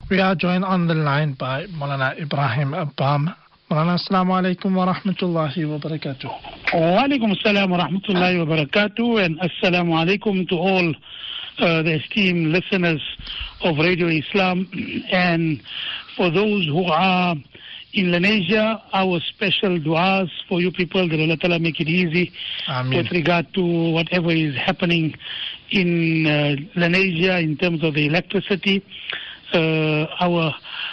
We are joined on the line by Maulana Ibrahim Abbam. Maulana, assalamu alaikum wa rahmatullahi wa barakatuh. Wa alaikum assalam wa rahmatullahi wa barakatuh, and assalamu alaikum to all the esteemed listeners of Radio Islam. And for those who are in Lenasia, our special du'as for you people, that Allah Ta'ala make it easy. Ameen. With regard to whatever is happening in Lenasia in terms of the electricity. Our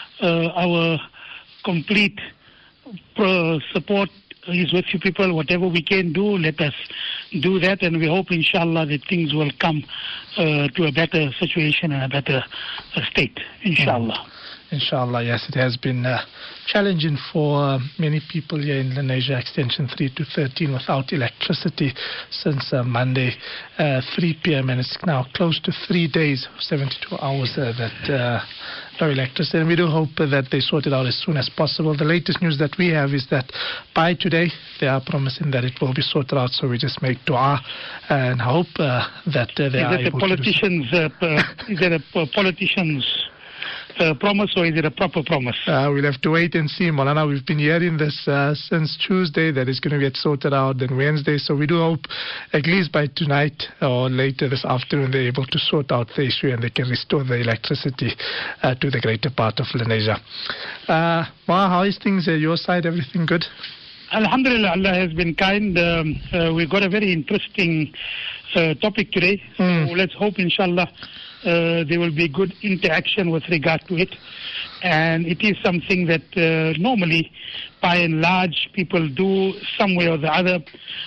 complete support is with you people. Whatever we can do, let us do that, and we hope inshallah that things will come to a better situation and a better state, inshallah. Inshallah, yes, it has been challenging for many people here in Lenasia, Extension 3 to 13, without electricity since Monday, 3 p.m., and it's now close to 3 days, 72 hours that no electricity. And we do hope that they sort it out as soon as possible. The latest news that we have is that by today, they are promising that it will be sorted out, so we just make dua and hope that they are able to do so. Is it a politician's promise, or is it a proper promise? We'll have to wait and see, Maulana. We've been hearing this since Tuesday that it's going to get sorted out, then Wednesday. So we do hope at least by tonight or later this afternoon they're able to sort out the issue and they can restore the electricity to the greater part of Lenasia. How is things at your side? Everything good? Alhamdulillah, Allah has been kind. We've got a very interesting topic today. So let's hope, inshallah, there will be good interaction with regard to it. And it is something that normally, by and large, people do some way or the other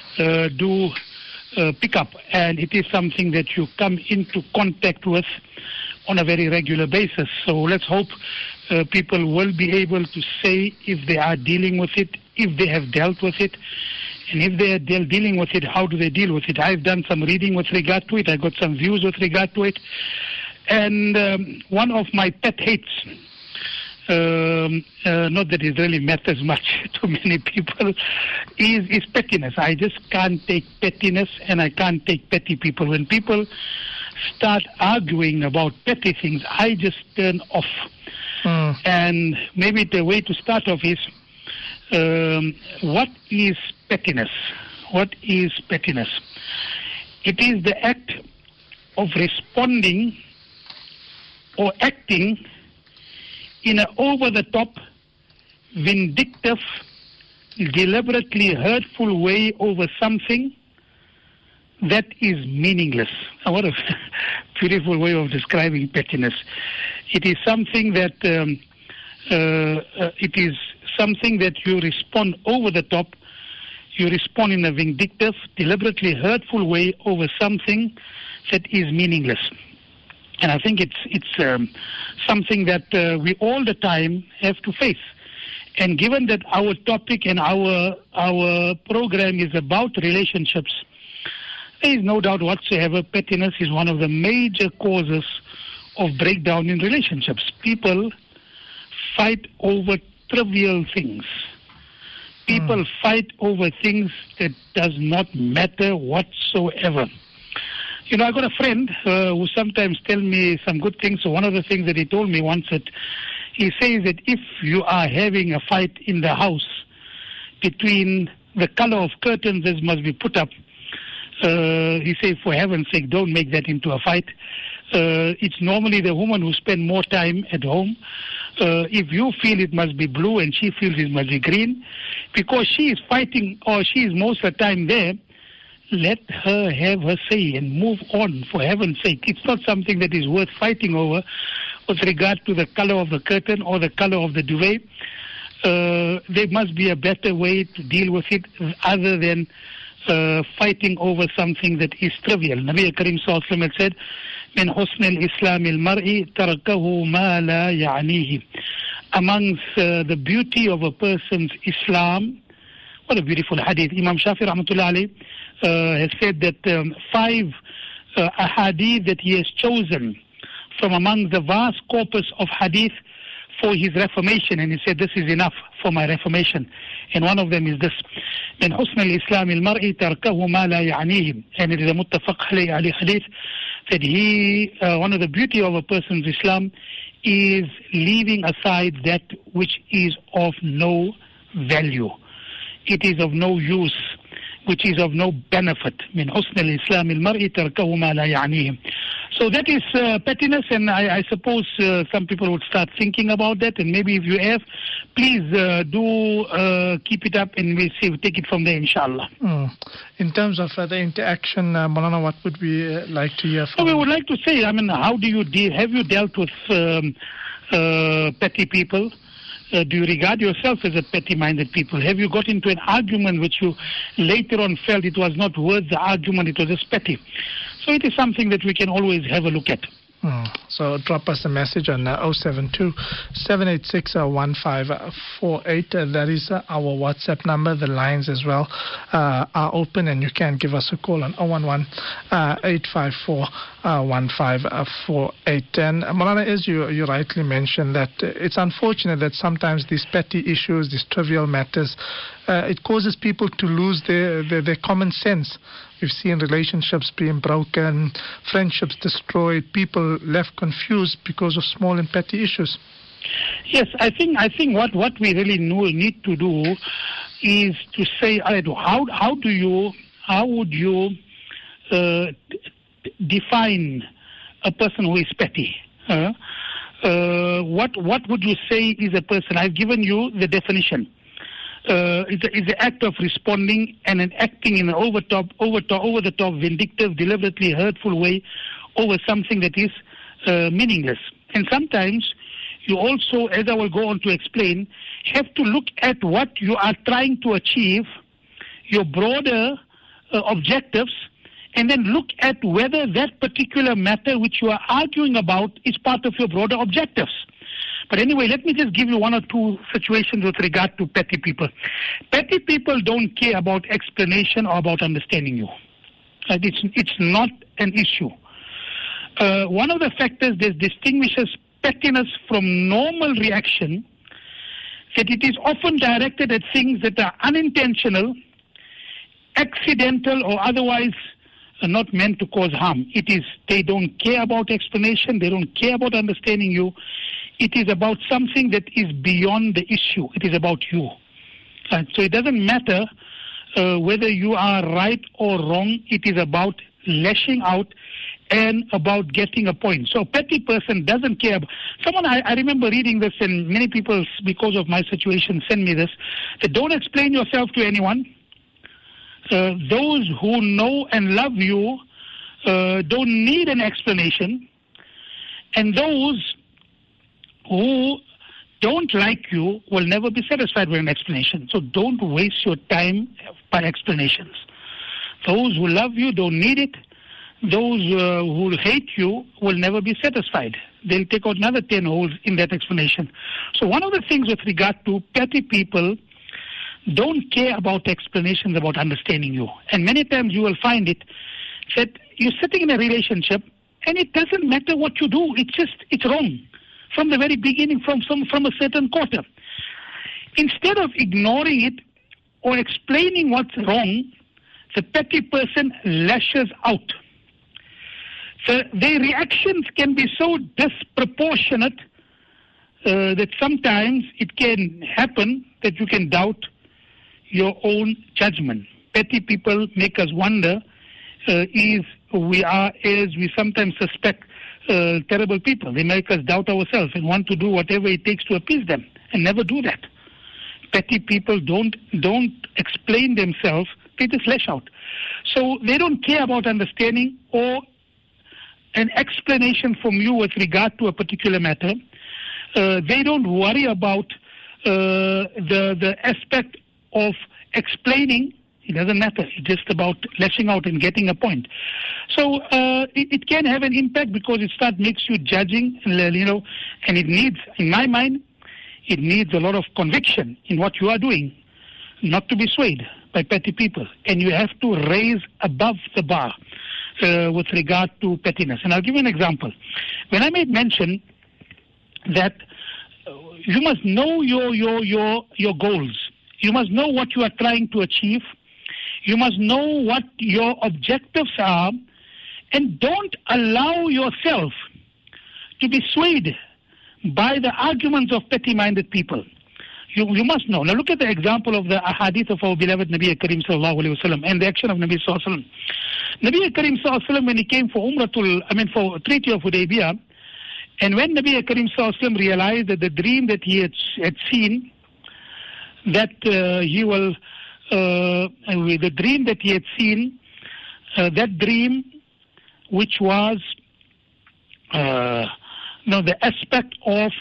pick up. And it is something that you come into contact with on a very regular basis. So let's hope people will be able to say if they are dealing with it, if they have dealt with it, and if they are dealing with it, how do they deal with it? I've done some reading with regard to it. I got some views with regard to it. And one of my pet hates, not that it really matters much to many people, is pettiness. I just can't take pettiness, and I can't take petty people. When people start arguing about petty things, I just turn off. And maybe the way to start off is, what is pettiness? What is pettiness? It is the act of responding or acting in an over-the-top, vindictive, deliberately hurtful way over something that is meaningless. What a beautiful way of describing pettiness. It is something that you respond over the top. You respond in a vindictive, deliberately hurtful way over something that is meaningless. And I think it's something that we all the time have to face. And given that our topic and our program is about relationships, there is no doubt whatsoever pettiness is one of the major causes of breakdown in relationships. People fight over trivial things. People fight over things that does not matter whatsoever. You know, I got a friend who sometimes tell me some good things. So one of the things that he told me once, that he says that if you are having a fight in the house between the color of curtains that must be put up, he says, for heaven's sake, don't make that into a fight. It's normally the woman who spend more time at home. If you feel it must be blue and she feels it must be green, because she is fighting or she is most of the time there, let her have her say and move on, for heaven's sake. It's not something that is worth fighting over with regard to the color of the curtain or the color of the duvet. There must be a better way to deal with it other than fighting over something that is trivial. Nabi Karim Sallallahu Alaihi Wasallam had said, "Min husn al-Islam al-mar'i tarakahu ma la ya'nihi." Amongst the beauty of a person's Islam, what a beautiful hadith. Imam Shafi Rahmatullah Alayhi has said that 5 ahadith that he has chosen from among the vast corpus of hadith for his reformation, and he said this is enough for my reformation. And one of them is this: "Min husn al-Islam al-mar'i tarakahu ma la ya'nihi." And it is a muttafaq alayhi hadith that one of the beauty of a person's Islam is leaving aside that which is of no value. It is of no use, which is of no benefit. من حسن الإسلام المرء تركه ما لا يعنيه. So that is pettiness, and I suppose some people would start thinking about that, and maybe if you have, please do keep it up, and we'll take it from there, inshallah. In terms of the interaction, Maulana, what would we like to hear from we would like to say, how do you deal? Have you dealt with petty people? Do you regard yourself as a petty-minded people? Have you got into an argument which you later on felt it was not worth the argument, it was just petty? So it is something that we can always have a look at. So drop us a message on 072-786-1548. That is our WhatsApp number. The lines as well are open, and you can give us a call on 011-854-1548. And Maulana, as you rightly mentioned, that it's unfortunate that sometimes these petty issues, these trivial matters, it causes people to lose their common sense. We've seen relationships being broken, friendships destroyed, people left confused because of small and petty issues. Yes, I think what we really need to do is to say, how would you define a person who is petty? What would you say is a person? I've given you the definition. It's the act of responding and acting in an over the top, vindictive, deliberately hurtful way over something that is meaningless. And sometimes you also, as I will go on to explain, have to look at what you are trying to achieve, your broader objectives, and then look at whether that particular matter which you are arguing about is part of your broader objectives. But anyway, let me just give you one or two situations with regard to petty people. Petty people don't care about explanation or about understanding you. It's not an issue. One of the factors that distinguishes pettiness from normal reaction, that it is often directed at things that are unintentional, accidental, or otherwise not meant to cause harm. They don't care about explanation, they don't care about understanding you. It is about something that is beyond the issue. It is about you. So it doesn't matter whether you are right or wrong. It is about lashing out and about getting a point. So a petty person doesn't care. I remember reading this, and many people, because of my situation, send me this, that don't explain yourself to anyone. Those who know and love you don't need an explanation. And those who don't like you will never be satisfied with an explanation. So don't waste your time by explanations. Those who love you don't need it. Those who hate you will never be satisfied. They'll take out another 10 holes in that explanation. So one of the things with regard to petty people, don't care about explanations, about understanding you. And many times you will find it that you're sitting in a relationship and it doesn't matter what you do. It's wrong from the very beginning, from a certain quarter. Instead of ignoring it or explaining what's wrong, the petty person lashes out. So their reactions can be so disproportionate that sometimes it can happen that you can doubt your own judgment. Petty people make us wonder if we are, as we sometimes suspect, terrible people. They make us doubt ourselves and want to do whatever it takes to appease them, and never do that. Petty people don't explain themselves, they just lash out. So they don't care about understanding or an explanation from you with regard to a particular matter. They don't worry about the aspect of explaining. It doesn't matter. It's just about lashing out and getting a point. So it can have an impact because it makes you judging, and it needs, in my mind, it needs a lot of conviction in what you are doing, not to be swayed by petty people. And you have to raise above the bar with regard to pettiness. And I'll give you an example. When I made mention that you must know your goals, you must know what you are trying to achieve, you must know what your objectives are, and don't allow yourself to be swayed by the arguments of petty-minded people. You must know. Now look at the example of the ahadith of our beloved Nabi Karim sallallahu alaihi wasallam and the action of Nabi sallallahu alaihi wasallam. Nabi Karim sallallahu alaihi wasallam, when he came for for Treaty of Hudaybiyah, and when Nabi Karim sallallahu alaihi wasallam realized that the dream that he had seen, that that dream which was the aspect of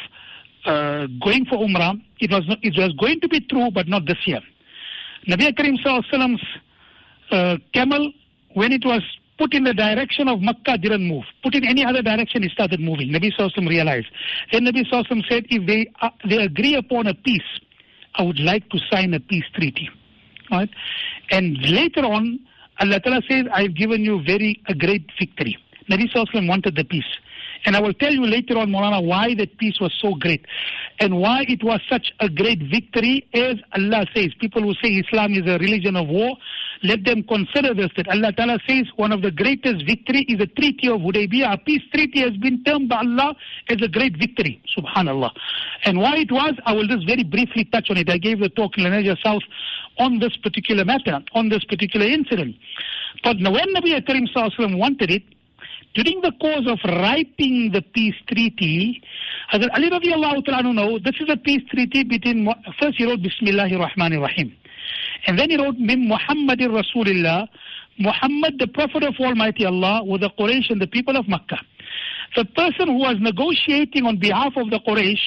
going for Umrah, it was going to be true, but not this year. Nabi Karim sallallahu alaihi wasallam's camel, when it was put in the direction of Makkah, didn't move. Put in any other direction, it started moving. Nabi sallallahu alaihi wasallam realized. Then Nabi sallallahu alaihi wasallam said, if they agree upon a peace, I would like to sign a peace treaty. Right? And later on, Allah Ta'ala says, I've given you a great victory. Nabi sallallahu alaihi wasallam wanted the peace. And I will tell you later on, Maulana, why that peace was so great and why it was such a great victory. As Allah says, people who say Islam is a religion of war, let them consider this, that Allah Ta'ala says one of the greatest victory is the Treaty of Hudaybiyah. A peace treaty has been termed by Allah as a great victory. Subhanallah. And why it was, I will just very briefly touch on it. I gave the talk in Lenasia South on this particular matter, on this particular incident. But when Nabi Karim sallallahu alaihi wasallam wanted it, during the course of writing the peace treaty, Hazrat Ali radiallahu ta'ala, this is a peace treaty between, first he wrote Bismillahir Rahmanir Rahim. And then he wrote Min Muhammadir Rasulillah, Muhammad, the Prophet of Almighty Allah, with the Quraysh and the people of Makkah. The person who was negotiating on behalf of the Quraysh,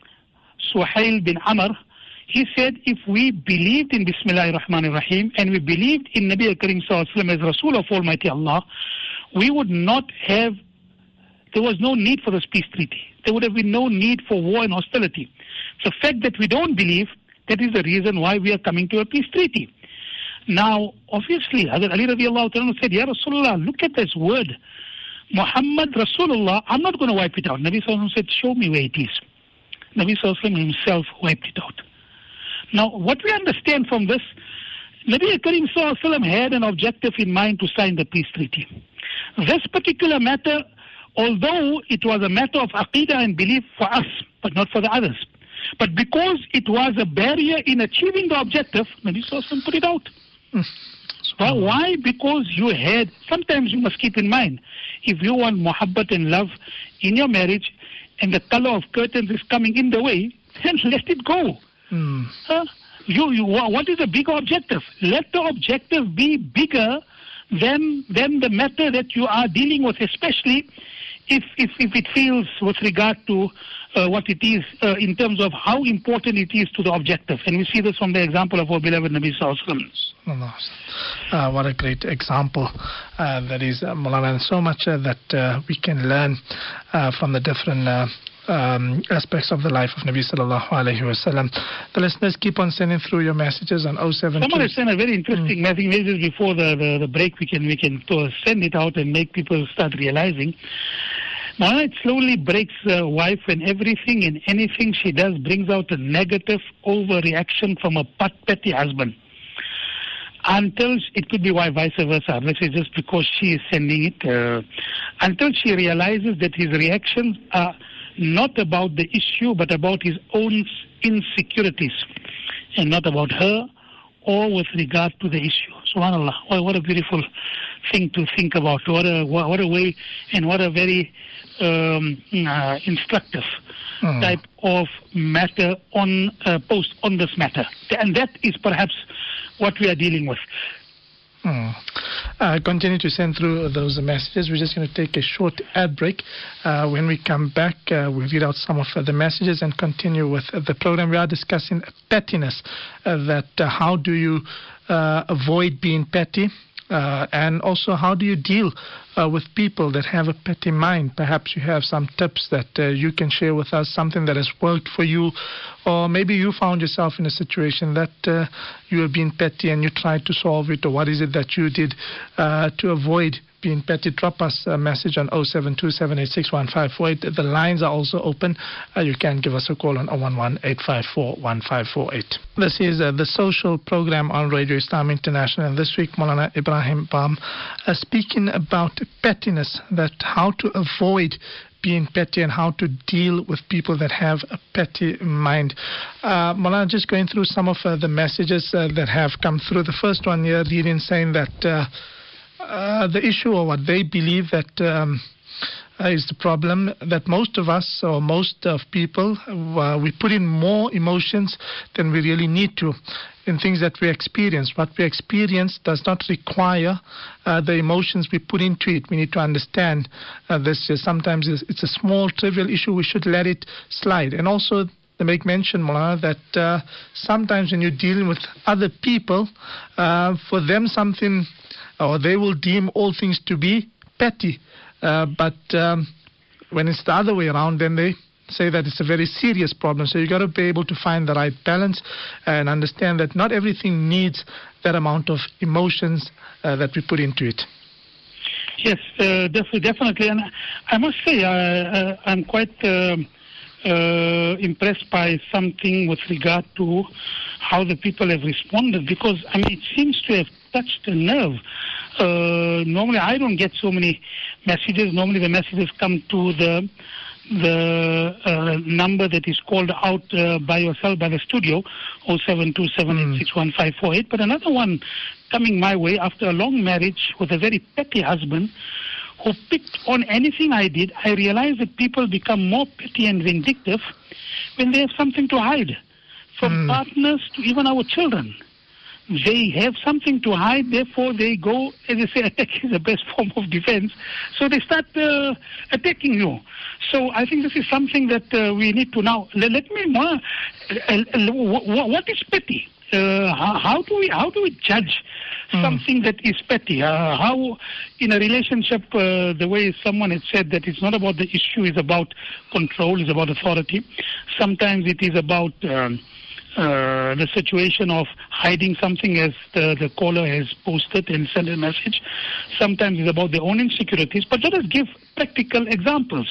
Suhail bin Amr, he said, if we believed in Bismillahir Rahmanir Rahim and we believed in Nabi Karim sallallahu alaihi wasallam as Rasul of Almighty Allah, we would not have, there was no need for this peace treaty. There would have been no need for war and hostility. The fact that we don't believe, that is the reason why we are coming to a peace treaty. Now, obviously, Hazrat Ali radiallahu ta'ala said, Ya Rasulullah, look at this word. Muhammad Rasulullah, I'm not going to wipe it out. Nabi sallallahu alaihi wasallam said, show me where it is. Nabi sallallahu alaihi wasallam himself wiped it out. Now, what we understand from this, Nabi Karim sallallahu alaihi wasallam had an objective in mind to sign the peace treaty. This particular matter, although it was a matter of aqidah and belief for us, but not for the others, but because it was a barrier in achieving the objective, Nabi sallallahu alaihi wasallam put it out. Well, why? Because sometimes you must keep in mind, if you want muhabbat and love in your marriage and the color of curtains is coming in the way, then let it go. What is the bigger objective? Let the objective be bigger than the matter that you are dealing with, especially if it feels with regard to what it is in terms of how important it is to the objective. And we see this from the example of our beloved Nabi sallallahu alaihi wasallam. What a great example that is, Maulana, and so much that we can learn from the different aspects of the life of Nabi sallallahu alaihi wasallam. The listeners keep on sending through your messages on 072. Someone has sent a very interesting message before the break. We can send it out and make people start realizing. Now it slowly breaks the wife, and everything and anything she does brings out a negative overreaction from a petty husband. Until it could be vice versa, let's say just because she is sending it, until she realizes that his reactions are not about the issue but about his own insecurities and not about her or with regard to the issue. Subhanallah, what a beautiful thing to think about. What a way and what a very instructive type of matter on post on this matter. And that is perhaps what we are dealing with. Continue to send through those messages. We're just going to take a short ad break. When we come back, we'll read out some of the messages and continue with the program. We are discussing pettiness, how do you avoid being petty, and also how do you deal with people that have a petty mind. Perhaps you have some tips that you can share with us, something that has worked for you, or maybe you found yourself in a situation that you have been petty and you tried to solve it, or what is it that you did to avoid being petty. Drop us a message on 0727861548. The lines are also open. You can give us a call on 011-854-1548. This is the social program on Radio Islam International, and this week Maulana Ibrahim Bam speaking about pettiness, that how to avoid being petty and how to deal with people that have a petty mind. Maulana, just going through some of the messages that have come through. The first one here reading saying that the issue, or what they believe that is the problem, that most of us, or most of people, we put in more emotions than we really need to in things that we experience. What we experience does not require the emotions we put into it. We need to understand this. Sometimes it's a small, trivial issue. We should let it slide. And also, they make mention, Maulana, that sometimes when you're dealing with other people, for them something, or they will deem all things to be petty. But when it's the other way around, then they say that it's a very serious problem. So you've got to be able to find the right balance and understand that not everything needs that amount of emotions that we put into it. Yes, definitely. And I must say, I'm quite impressed by something with regard to how the people have responded, because, I mean, it seems to have touched a nerve. Normally, I don't get so many messages. Normally, the messages come to the number that is called out by yourself, by the studio, 0727861548. But another one coming my way after a long marriage with a very petty husband who picked on anything I did. I realized that people become more petty and vindictive when they have something to hide, from partners to even our children. They have something to hide, therefore they go, as they say, attack is the best form of defense. So they start attacking you. So I think this is something that we need to now. Let me know what is petty. How do we judge something that is petty? How, in a relationship, the way someone has said that it's not about the issue, it's about control, it's about authority. Sometimes it is about the situation of hiding something, as the caller has posted and sent a message. Sometimes it's about their own insecurities. But let us give practical examples.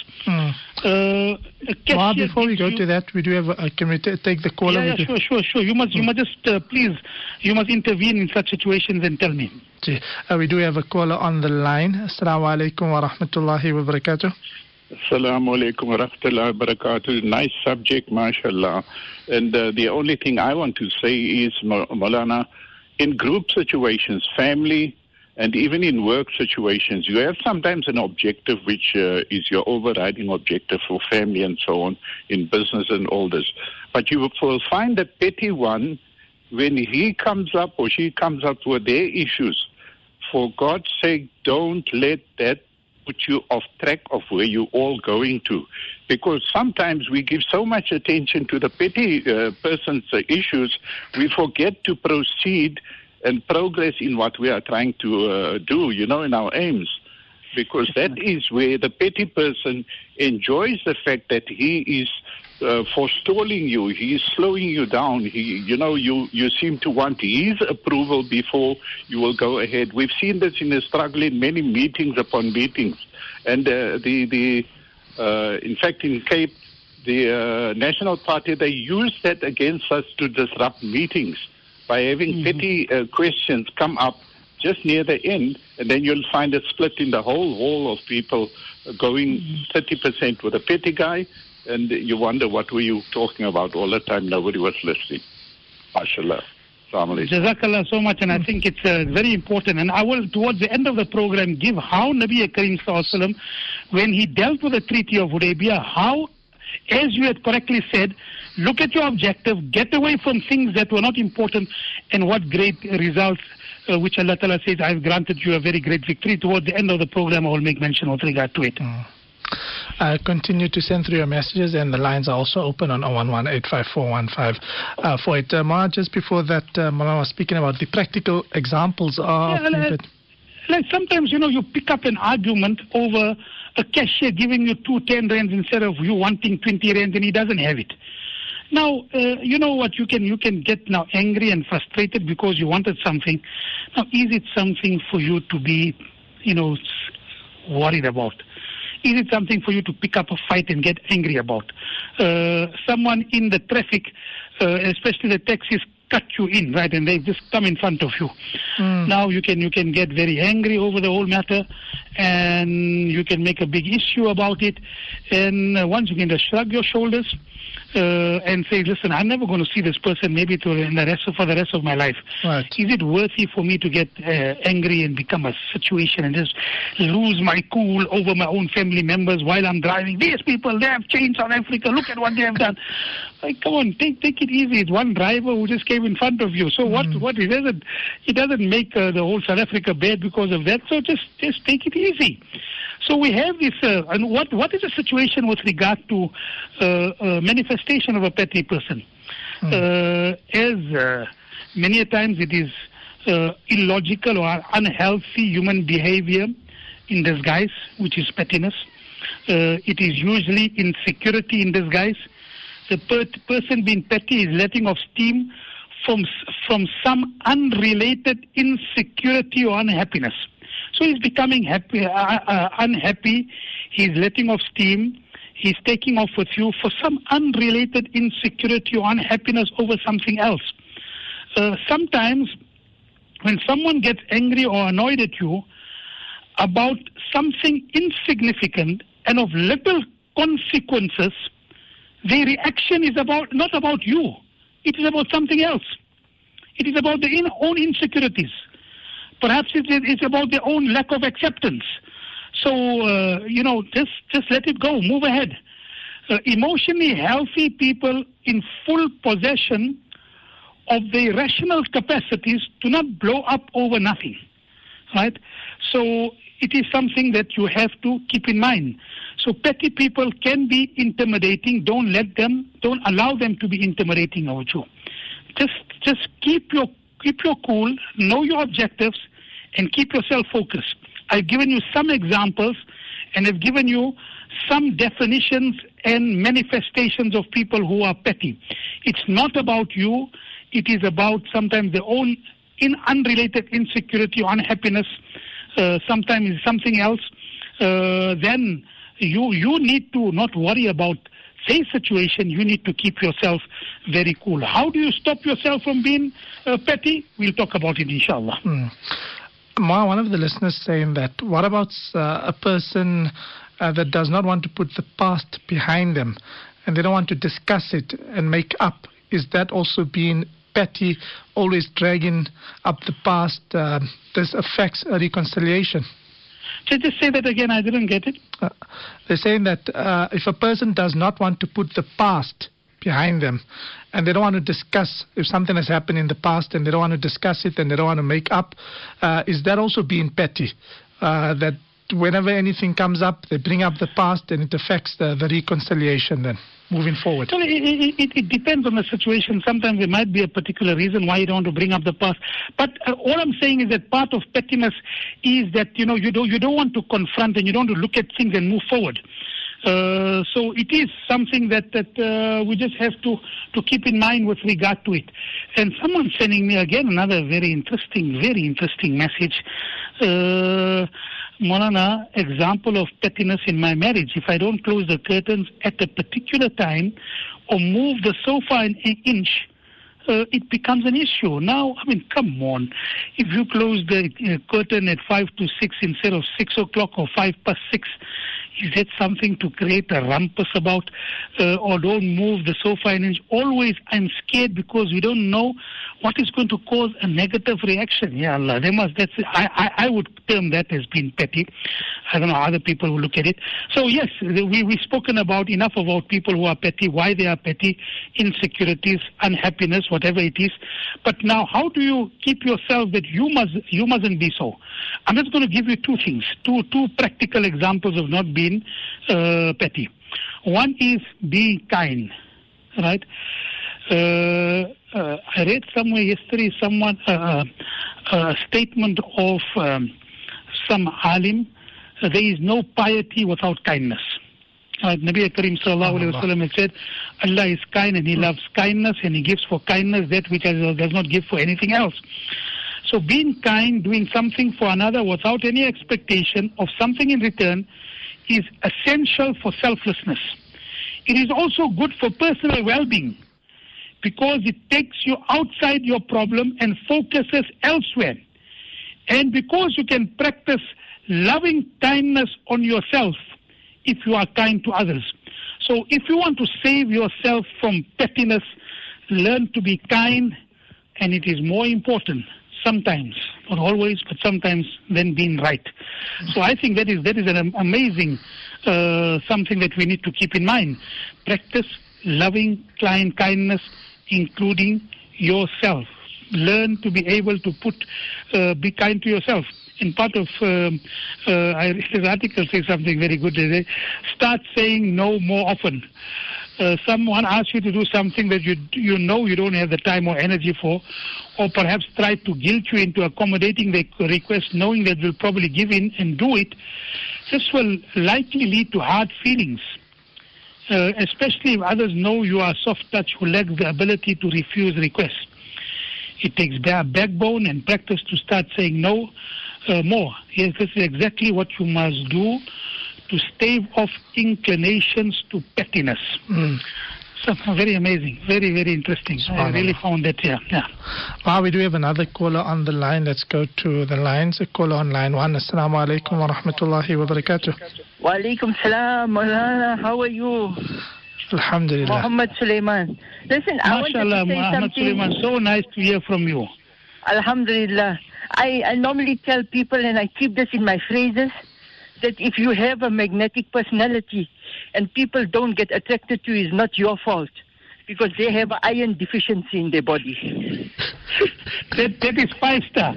Before we go to that, we do have. Can we take the caller? Yeah, sure. You must just please. You must intervene in such situations and tell me. We do have a caller on the line. Assalamu alaikum wa rahmatullahi wa barakatuh. Assalamu alaikum wa rahmatullahi wa barakatuh. Nice subject, mashallah. And the only thing I want to say is, Maulana, in group situations, family, and even in work situations, you have sometimes an objective which is your overriding objective for family and so on, in business and all this. But you will find a petty one when he comes up or she comes up with their issues. For God's sake, don't let that put you off track of where you're all going to. Because sometimes we give so much attention to the petty person's issues, we forget to proceed and progress in what we are trying to do, in our aims. Because that is where the petty person enjoys the fact that he is forestalling you, he is slowing you down. You seem to want his approval before you will go ahead. We've seen this in a struggle in many meetings upon meetings. And in fact, in Cape, the National Party, they use that against us to disrupt meetings by having petty questions come up just near the end, and then you'll find a split in the whole wall of people going 30% with a petty guy, and you wonder what were you talking about all the time. Nobody was listening. MashaAllah. Jazakallah so much, and I think it's very important. And I will, towards the end of the program, give how Nabi Karim Sallallahu Alaihi Wasallam, when he dealt with the Treaty of Hudaybiyah, how, as you had correctly said, look at your objective, get away from things that were not important, and what great results, which Allah Ta'ala says, I have granted you a very great victory. Towards the end of the program, I will make mention with regard to it. Continue to send through your messages, and the lines are also open on 011-854-1548. Ma, just before that, Maulana was speaking about the practical examples of... Like sometimes, you pick up an argument over a cashier giving you 210 rands instead of you wanting 20 rands, and he doesn't have it. Now, you know what, you can get now angry and frustrated because you wanted something. Now, is it something for you to be, worried about? Is it something for you to pick up a fight and get angry about? Someone in the traffic, especially the taxis, cut you in, right, and they just come in front of you. Now you can get very angry over the whole matter, and you can make a big issue about it, and once you can just shrug your shoulders and say, listen, I'm never going to see this person maybe for the rest of my life. Right. Is it worthy for me to get angry and become a situation and just lose my cool over my own family members while I'm driving? These people, they have changed South Africa. Look at what they have done. Like, come on, take it easy. It's one driver who just came in front of you. So what it doesn't make the whole South Africa bad because of that. So just take it easy. So we have this, and what is the situation with regard to manifestation of a petty person? As many a times it is illogical or unhealthy human behavior in disguise, which is pettiness. It is usually insecurity in disguise. The person being petty is letting off steam from some unrelated insecurity or unhappiness. So he's becoming unhappy, he's letting off steam, he's taking off with you for some unrelated insecurity or unhappiness over something else. Sometimes when someone gets angry or annoyed at you about something insignificant and of little consequences, their reaction is not about you. It is about something else. It is about their own insecurities. Perhaps it's about their own lack of acceptance. So, just let it go. Move ahead. Emotionally healthy people in full possession of their rational capacities do not blow up over nothing. Right? So, it is something that you have to keep in mind. So, petty people can be intimidating. Don't allow them to be intimidating over you. Just keep your cool, know your objectives, and keep yourself focused. I've given you some examples, and I've given you some definitions and manifestations of people who are petty. It's not about you. It is about sometimes their own unrelated insecurity or unhappiness. Sometimes it's something else. Then you need to not worry about their situation. You need to keep yourself very cool. How do you stop yourself from being petty? We'll talk about it, inshallah. Ma, one of the listeners saying that, what about a person that does not want to put the past behind them and they don't want to discuss it and make up? Is that also being petty, always dragging up the past? This affects a reconciliation. Just say that again, I didn't get it. They're saying that if a person does not want to put the past behind them and they don't want to discuss if something has happened in the past and they don't want to discuss it and they don't want to make up, is that also being petty? That whenever anything comes up, they bring up the past and it affects the reconciliation then moving forward? So it depends on the situation. Sometimes there might be a particular reason why you don't want to bring up the past. But all I'm saying is that part of pettiness is that, you don't want to confront and you don't want to look at things and move forward. So it is something that we just have to keep in mind with regard to it. And someone sending me again another very interesting message. Maulana, example of pettiness in my marriage. If I don't close the curtains at a particular time or move the sofa an inch, it becomes an issue. Now, I mean, come on. If you close the curtain at 5 to 6 instead of 6 o'clock or 5 past 6, is that something to create a rumpus about? Or don't move the sofa an inch? Always, I'm scared because we don't know what is going to cause a negative reaction. Ya Allah, I would term that as being petty. I don't know how other people will look at it. So yes, we've spoken about enough about people who are petty, why they are petty, insecurities, unhappiness, whatever it is. But now, how do you keep yourself that you mustn't be so? I'm just going to give you two things, two practical examples of not being petty. One is being kind, right? I read somewhere yesterday a statement of some alim. There is no piety without kindness. Nabi Karim sallallahu alayhi wa sallam had said, Allah is kind and He loves kindness and He gives for kindness that which does not give for anything else. So being kind, doing something for another without any expectation of something in return is essential for selflessness. It is also good for personal well-being. because it takes you outside your problem and focuses elsewhere. And because you can practice loving kindness on yourself if you are kind to others. So if you want to save yourself from pettiness, learn to be kind, and it is more important sometimes, not always, but sometimes, than being right. So I think that is an amazing something that we need to keep in mind. Practice loving kindness, including yourself. Learn to be able to be kind to yourself. In part of this article says something very good. They say, start saying no more often. Someone asks you to do something that you know you don't have the time or energy for, or perhaps try to guilt you into accommodating the request, knowing that you'll probably give in and do it. This will likely lead to hard feelings, especially if others know you are soft touch who lacks the ability to refuse requests. It takes backbone and practice to start saying no more. Yes, this is exactly what you must do to stave off inclinations to pettiness. So very amazing, very, very interesting. I really found that, yeah. Wow, we do have another caller on the line. Let's go to the lines. A caller on line 1. Assalamu alaikum wa rahmatullahi wa barakatuh. Wa alaikum salam, Maulana. How are you? Alhamdulillah. Muhammad Sulaiman. Listen, I wanted to say Muhammad something. Sulaiman, so nice to hear from you. Alhamdulillah. I normally tell people, and I keep this in my phrases, that if you have a magnetic personality and people don't get attracted to you, it's not your fault, because they have an iron deficiency in their body. that is 5-star.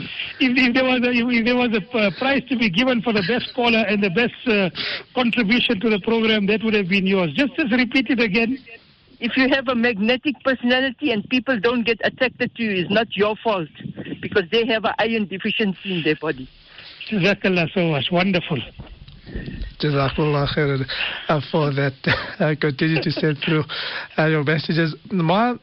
If there was a prize to be given for the best caller and the best contribution to the program, that would have been yours. Just repeat it again. If you have a magnetic personality and people don't get attracted to you, it's not your fault, because they have an iron deficiency in their body. Jazakallah so much. Wonderful. Jazakallah khairan for that. Continue to send through your messages. One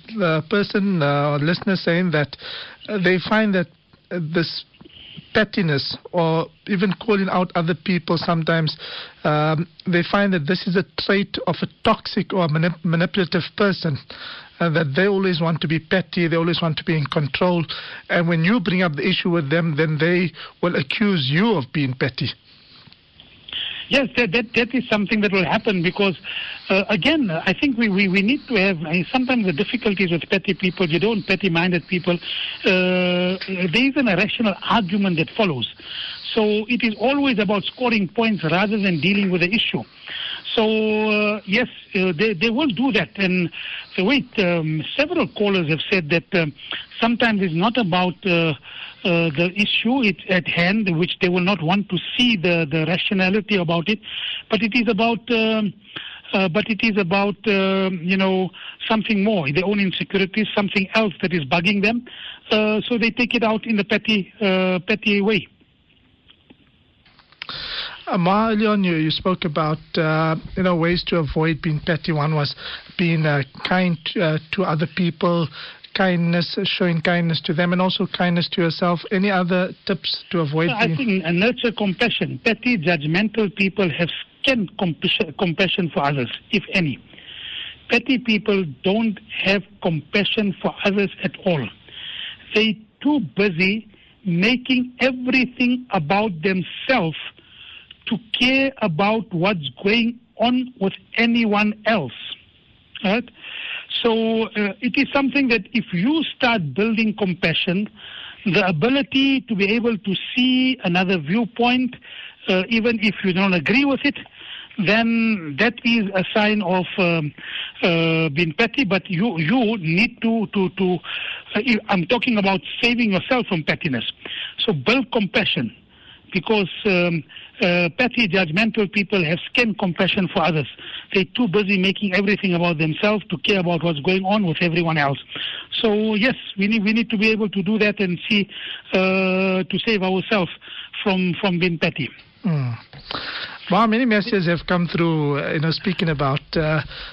person or listener saying that they find that this pettiness or even calling out other people sometimes, they find that this is a trait of a toxic or manipulative person. That they always want to be petty, they always want to be in control, and when you bring up the issue with them, then they will accuse you of being petty. Yes, that is something that will happen because, again, I think we need to have, sometimes the difficulties with petty people, petty-minded people, there is an irrational argument that follows. So it is always about scoring points rather than dealing with the issue. So, yes, they will do that. And several callers have said that sometimes it's not about the issue at hand, which they will not want to see the rationality about it, but it is about something more, their own insecurities, something else that is bugging them. So they take it out in the petty way. Earlier on, you spoke about ways to avoid being petty. One was being kind to other people, showing kindness to them, and also kindness to yourself. Any other tips to avoid? I think nurture compassion. Petty, judgmental people have scant compassion for others, if any. Petty people don't have compassion for others at all. They're too busy making everything about themselves to care about what's going on with anyone else. Right? So it is something that if you start building compassion, the ability to be able to see another viewpoint, even if you don't agree with it, then that is a sign of being petty. But you need to I'm talking about saving yourself from pettiness. So build compassion, because petty, judgmental people have scant compassion for others. They're too busy making everything about themselves to care about what's going on with everyone else. So yes, we need to be able to do that and see to save ourselves from being petty. Well, many messages have come through, speaking about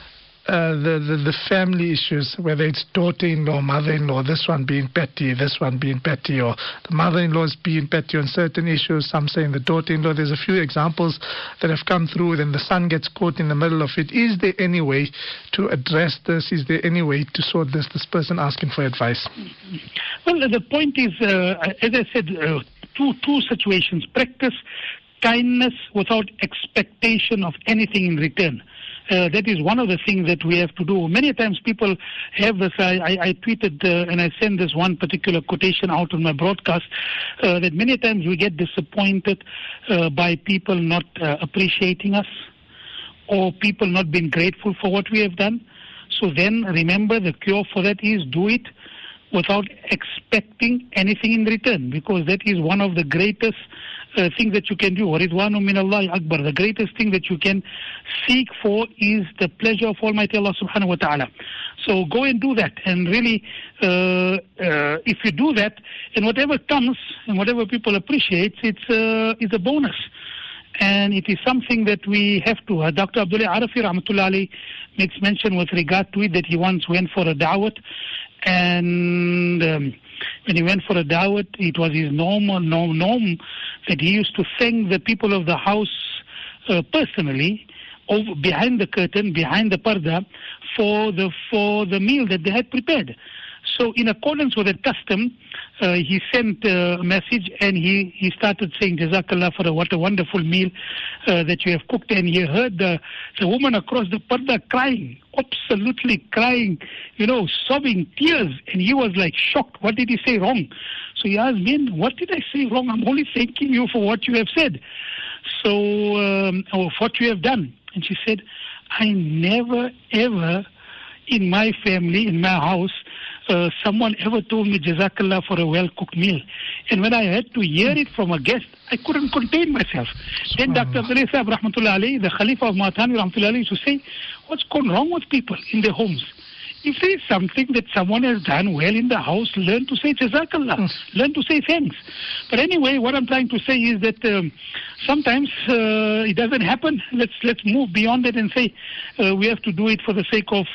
the family issues, whether it's daughter-in-law, mother-in-law, this one being petty, or the mother-in-law is being petty on certain issues, some saying the daughter-in-law. There's a few examples that have come through, then the son gets caught in the middle of it. Is there any way to address this? Is there any way to sort this person asking for advice? Well, the point is, as I said, two situations. Practice kindness without expectation of anything in return. That is one of the things that we have to do. Many times people have this. I tweeted and I sent this one particular quotation out on my broadcast that many times we get disappointed by people not appreciating us or people not being grateful for what we have done. So then remember, the cure for that is do it without expecting anything in return, because that is one of the greatest things that you can do. Ridwanu min Allah Akbar. The greatest thing that you can seek for is the pleasure of Almighty Allah subhanahu wa ta'ala. So go and do that. And really, if you do that, and whatever comes and whatever people appreciate, it's a bonus. And it is something that we have to. Dr. Abdullah Arafi Rahmatullah Ali makes mention with regard to it that he once went for a da'wat, and when he went for a da'wat, it was his norm that he used to thank the people of the house personally, behind the curtain, behind the parda, for the meal that they had prepared. So in accordance with that custom, he sent a message and he started saying, Jazakallah for what a wonderful meal that you have cooked. And he heard the woman across the parda crying, absolutely crying, sobbing tears. And he was like shocked. What did he say wrong? So he asked me, what did I say wrong? I'm only thanking you for what you have said. So, or what you have done. And she said, I never ever in my family, in my house, someone ever told me Jazakallah for a well-cooked meal. And when I had to hear it from a guest, I couldn't contain myself. Then Dr. Abdullah Sahib Rahmatullah Alayhi, the Khalifa of Mathani Rahmatullah Alayhi, used to say, what's gone wrong with people in their homes? If there is something that someone has done well in the house, learn to say Jazakallah. Learn to say thanks. But anyway, what I'm trying to say is that sometimes it doesn't happen. Let's move beyond it and say we have to do it for the sake of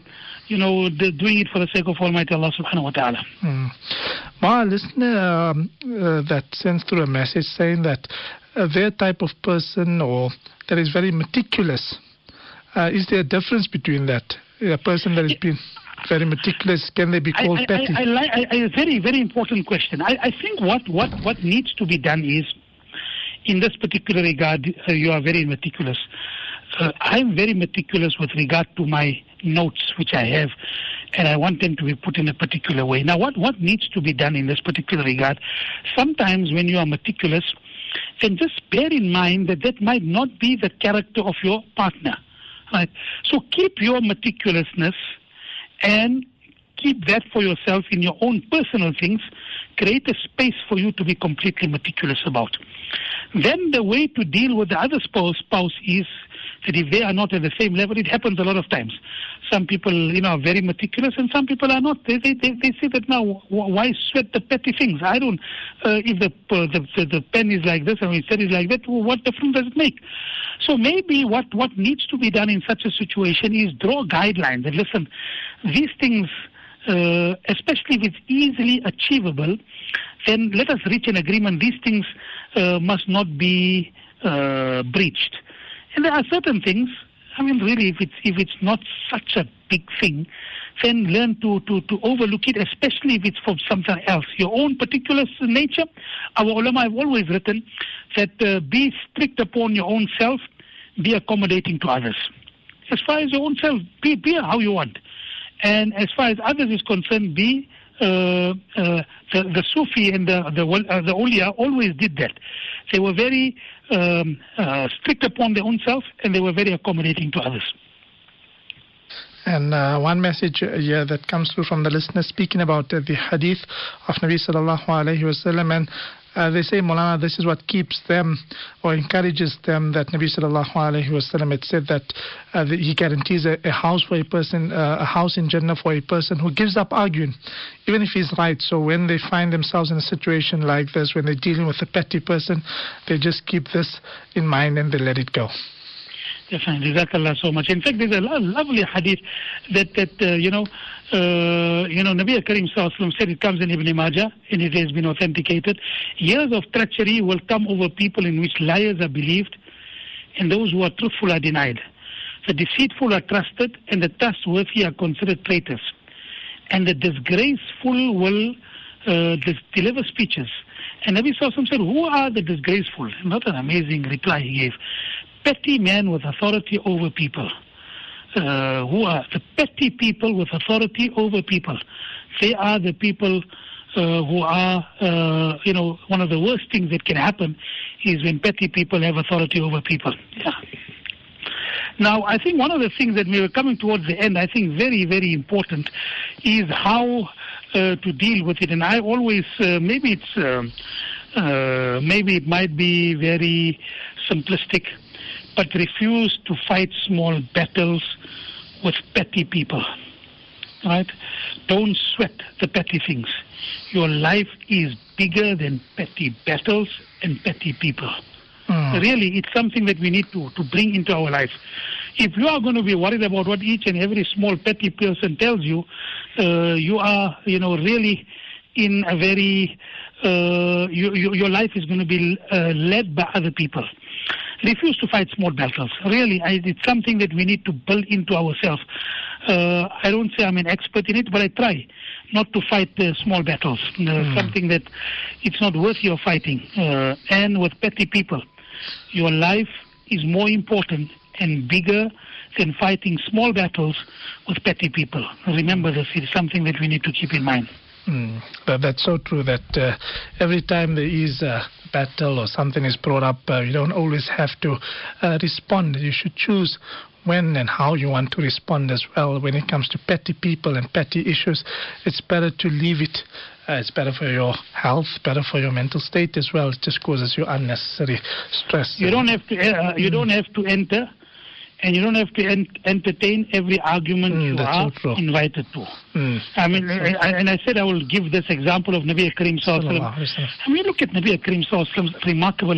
doing it for the sake of Almighty Allah subhanahu wa ta'ala. My listener that sends through a message saying that their type of person or that is very meticulous, is there a difference between that? A person that has been very meticulous, can they be called petty? A very, very important question. I think what needs to be done is, in this particular regard, you are very meticulous. I'm very meticulous with regard to my notes which I have, and I want them to be put in a particular way. Now, what needs to be done in this particular regard? Sometimes when you are meticulous, then just bear in mind that might not be the character of your partner. Right? So keep your meticulousness and keep that for yourself in your own personal things. Create a space for you to be completely meticulous about. Then the way to deal with the other spouse is that if they are not at the same level, it happens a lot of times. Some people, are very meticulous, and some people are not. They say that now, why sweat the petty things? I don't. If the pen is like this and the pen is like that, what difference does it make? So maybe what needs to be done in such a situation is draw guidelines and listen. These things, especially if it's easily achievable, then let us reach an agreement. These things must not be breached. And there are certain things, really, if it's not such a big thing, then learn to overlook it, especially if it's from something else. Your own particular nature, our ulama have always written that be strict upon your own self, be accommodating to others. As far as your own self, be how you want. And as far as others is concerned, be the Sufi and the awliya always did that. They were very strict upon their own self, and they were very accommodating to others. And one message here that comes through from the listener speaking about the hadith of Nabi sallallahu alayhi wasallam, and they say, Maulana, this is what keeps them or encourages them, that Nabi sallallahu alayhi wasallam had said that he guarantees a house for a person, a house in Jannah for a person who gives up arguing, even if he's right. So when they find themselves in a situation like this, when they're dealing with a petty person, they just keep this in mind and they let it go. Definitely. Jazakallah so much. In fact, there's a lovely hadith that Nabi Karim Sallallahu Alaihi Wasallam said, it comes in Ibn Majah, and it has been authenticated. Years of treachery will come over people in which liars are believed, and those who are truthful are denied. The deceitful are trusted, and the trustworthy are considered traitors. And the disgraceful will deliver speeches. And Nabi Sallallahu Alaihi Wasallam said, who are the disgraceful? Not an amazing reply he gave. Petty men with authority over people. Who are the petty people with authority over people? They are the people who are, one of the worst things that can happen is when petty people have authority over people. Yeah. Now, I think one of the things that we were coming towards the end, I think very, very important, is how to deal with it. And I always, maybe it might be very simplistic, but refuse to fight small battles with petty people. Right? Don't sweat the petty things. Your life is bigger than petty battles and petty people. Really, it's something that we need to bring into our life. If you are going to be worried about what each and every small petty person tells you, you are, really in a very, your life is going to be led by other people. Refuse to fight small battles. Really, it's something that we need to build into ourselves. I don't say I'm an expert in it, but I try not to fight small battles. Something that it's not worthy of fighting. And with petty people, your life is more important and bigger than fighting small battles with petty people. Remember this, it's something that we need to keep in mind. That's so true, that every time there is a battle or something is brought up, you don't always have to respond. You should choose when and how you want to respond as well. When it comes to petty people and petty issues, it's better to leave it. It's better for your health, better for your mental state as well. It just causes you unnecessary stress. You don't have to. You don't have to enter. And you don't have to entertain every argument you are invited to. I mean, and I said I will give this example of Nabi Karim Sallallahu Alaihi Wasallam. I mean, look at Nabi Karim Sallallahu Alaihi Wasallam's remarkable,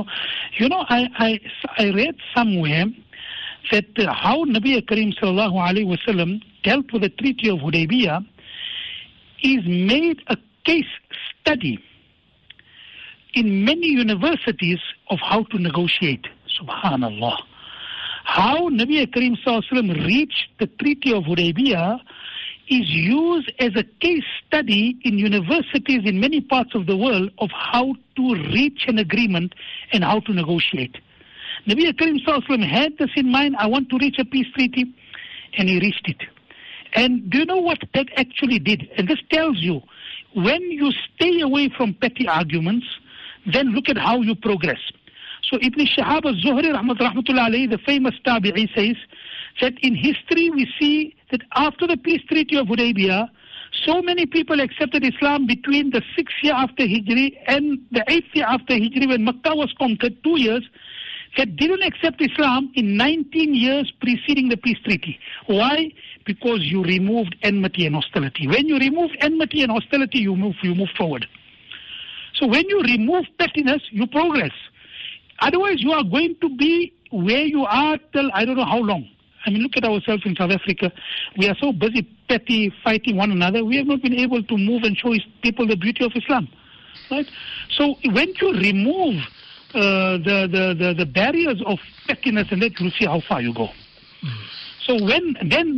I read somewhere that how Nabi Karim Sallallahu Alaihi Wasallam dealt with the Treaty of Hudaybiyah is made a case study in many universities of how to negotiate. Subhanallah. How Nabi Karim Sallallahu Alaihi Wasallam reached the Treaty of Hudaybiyah is used as a case study in universities in many parts of the world of how to reach an agreement and how to negotiate. Nabi Karim Sallallahu Alaihi Wasallam had this in mind, I want to reach a peace treaty, and he reached it. And do you know what that actually did? And this tells you, when you stay away from petty arguments, then look at how you progress. So Ibn Shihab al-Zuhri, rahmatullah alayhi, the famous tabi'i, says that in history we see that after the peace treaty of Hudaybiyah, so many people accepted Islam between the 6th year after Hijri and the 8th year after Hijri, when Makkah was conquered, 2 years, that didn't accept Islam in 19 years preceding the peace treaty. Why? Because you removed enmity and hostility. When you remove enmity and hostility, you move forward. So when you remove pettiness, you progress. Otherwise, you are going to be where you are till I don't know how long. I mean, look at ourselves in South Africa. We are so busy petty fighting one another. We have not been able to move and show people the beauty of Islam. Right? So when you remove the barriers of pettiness, and then you'll see how far you go. So then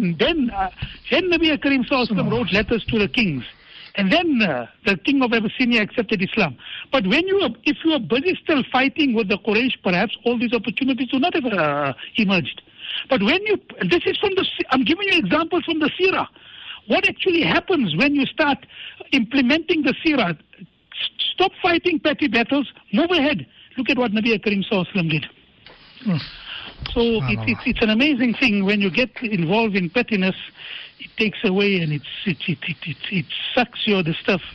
Nabi Karim Sallallahu Alaihi Wasallam wrote letters to the kings. And then the king of Abyssinia accepted Islam. But if you are busy still fighting with the Quraysh, perhaps all these opportunities would not have emerged. But this is I'm giving you examples from the Seerah. What actually happens when you start implementing the Seerah? Stop fighting petty battles, move ahead. Look at what Nabi Karim Sallallahu Alaihi Wasallam did. So it's an amazing thing when you get involved in pettiness. It takes away and it sucks it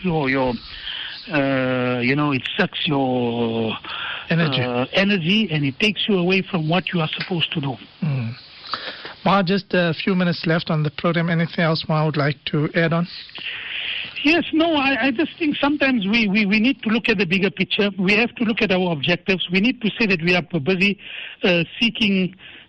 sucks your energy, and it takes you away from what you are supposed to do. Ma, just a few minutes left on the program. Anything else Ma would like to add on? Yes, no, I just think sometimes we need to look at the bigger picture. We have to look at our objectives. We need to say that we are busy seeking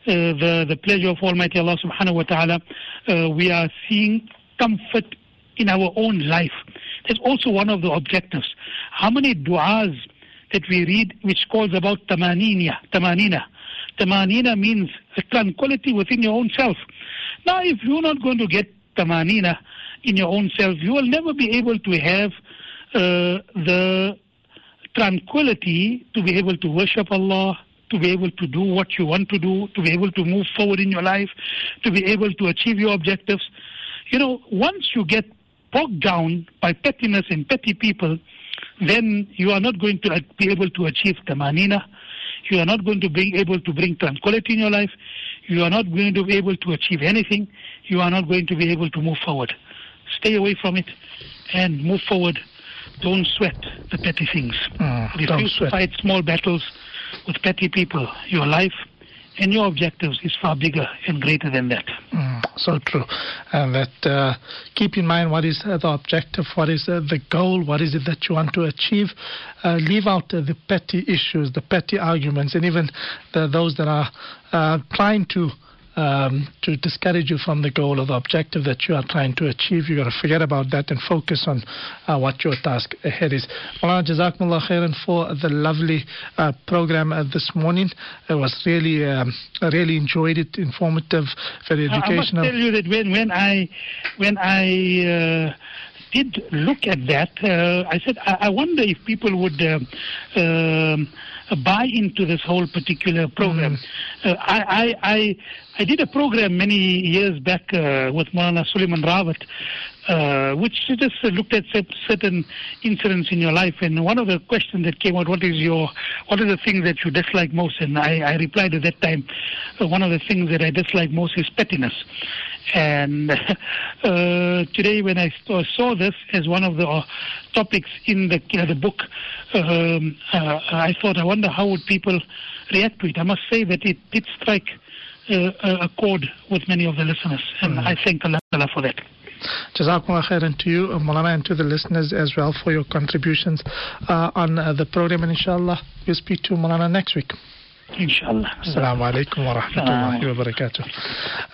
the pleasure of Almighty Allah subhanahu wa ta'ala, we are seeing comfort in our own life. That's also one of the objectives. How many du'as that we read which calls about tamanina. Tamanina means tranquility within your own self. Now, if you're not going to get tamanina in your own self, you will never be able to have the tranquility to be able to worship Allah, to be able to do what you want to do, to be able to move forward in your life, to be able to achieve your objectives. You know, once you get bogged down by pettiness and petty people, then you are not going to be able to achieve tamanina. You are not going to be able to bring tranquility in your life. You are not going to be able to achieve anything. You are not going to be able to move forward. Stay away from it and move forward. Don't sweat the petty things. Refuse to fight small battles with petty people. Your life and your objectives is far bigger and greater than that. So true. And that keep in mind what is the objective, what is the goal, what is it that you want to achieve. Leave out the petty issues, the petty arguments, and even those that are trying to discourage you from the goal or the objective that you are trying to achieve. You've got to forget about that and focus on what your task ahead is. Maulana, Jazakumullah khairan for the lovely program this morning. It was really, I really enjoyed it, informative, very educational. I must tell you that when I did look at that, I said, I wonder if people would buy into this whole particular program. I did a program many years back with Maulana Suleiman Rawat, which just looked at certain incidents in your life, and one of the questions that came out, what are the things that you dislike most? And I replied at that time, one of the things that I dislike most is pettiness. And today, when I saw this as one of the topics in the book, I thought, I wonder how would people react to it. I must say that it did strike a chord with many of the listeners, and I thank Allah for that. Jazakumullah khairan to you, Maulana, and to the listeners as well for your contributions on the program. And inshallah, we'll speak to Maulana next week. Inshallah. Assalamu alaikum wa rahmatullahi wa barakatuh.